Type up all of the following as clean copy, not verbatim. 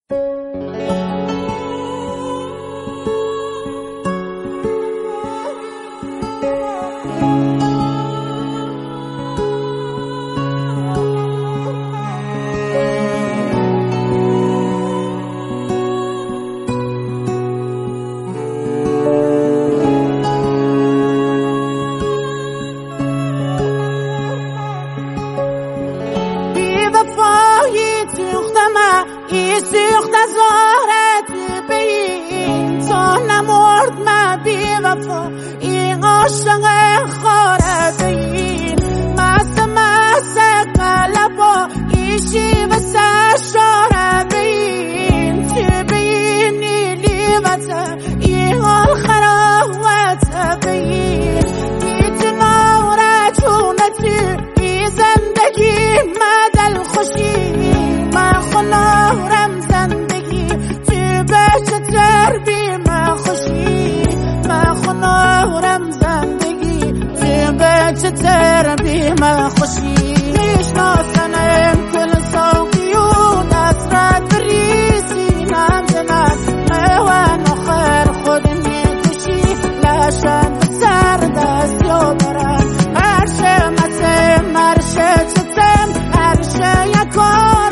سوخت زهرت بین تا نمرد من بی وفا این عاشق خاره بین مست قلبا ایشی واسه شاره بین تو بینی لیوته این حال خراوت بین میتناره چونتی ای زندگی مدل خوشی من خنارم زندگی تو بچتر بی من خوشی من خنارم زندگی تو بچتر بی من خوشی میشناسنم کل سوقیون اسرت بریسی نمزنم موان آخر خود میکشی لشن بسر دست یا برم عرشه متم عرشه چتم عرشه یکار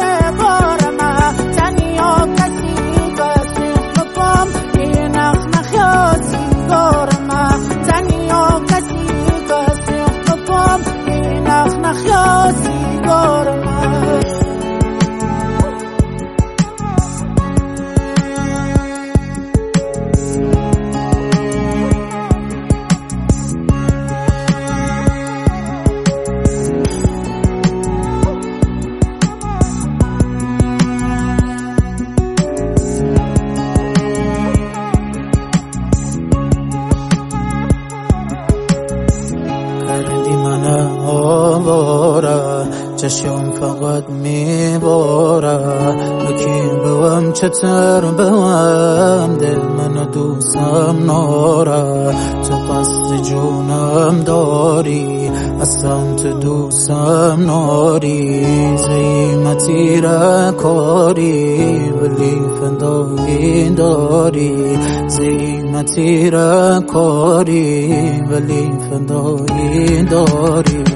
چشم فقط میباره بکیم بوم چتر بوم دل من دوستم ناره تو قصد جونم داری اصلا تو دوستم ناری زیمتی را کاری ولی فندایی داری زیمتی را کاری ولی فندایی داری